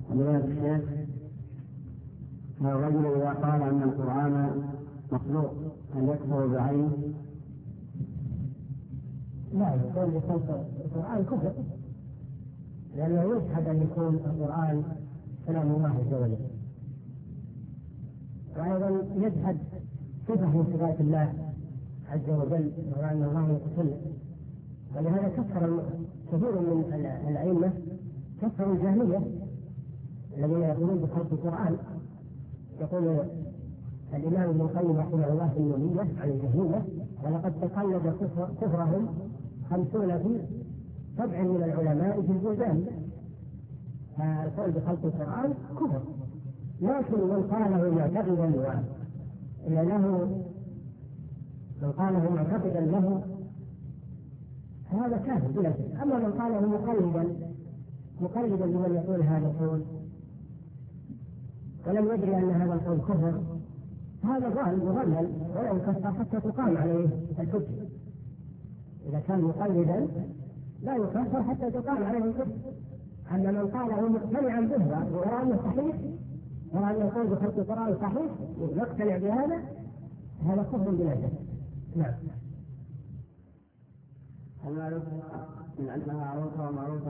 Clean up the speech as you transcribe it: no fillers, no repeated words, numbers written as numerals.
الشيخ، الرجل إذا قال أن القرآن مخلوق هل يكفر بعينه؟ لا، يقول بخلق القرآن كفر، لأنه يجحد أن يكون القرآن كلام الله عز وجل، وأيضا يجحد صفة من صفات الله عز وجل، وأن الله متصل. ولهذا كفر كثير من الأئمة، كفروا الجهمية الذين يقولون بخلق القرآن. يقول الإمام ابن القيم رحمه الله في النونية عن الجهمية: ولقد تقلد كفرهم 50 في 7 من العلماء في البلدان. فالقول بخلق القرآن كفر، لكن من قاله معتقدا من قاله معتقدا له هذا كافر بلا شك. أما من قاله مقلدا لمن يقول هذا القول ولم يدري أن هذا القول كفر، هذا ضال مضلل ولا يكفر حتى تقام عليه الحجة. إذا كان مقلدا لا يكفر حتى تقام عليه الحجة. أما من قاله مقتنعا به ويرى أنه صحيح، يرى أن القول بخلق القرآن صحيح ويقتنع بهذا، هذا كفر بلا شك. نعم. هل معروف من أنها عروسة ومعروفة